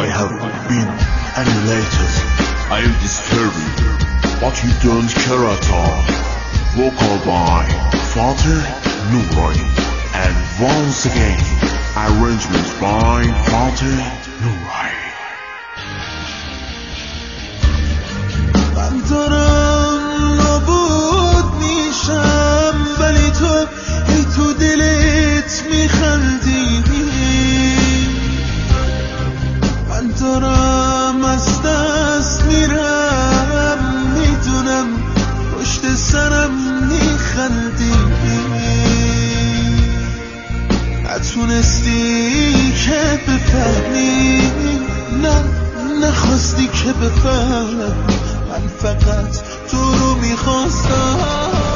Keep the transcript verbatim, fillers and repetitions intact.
I have been emulated. I am disturbing, but you don't care at all. Vocal by Fateh Nuray. And once again, arrangement by Fateh Nuray. من دارم نابود میشم ولی تو ای تو دلت میخندی. من دارم از دست میرم میدونم پشت سرم میخندی. نتونستی که بفهمی، نه نخواستی که بفهم. من فقط تو رو میخواستم.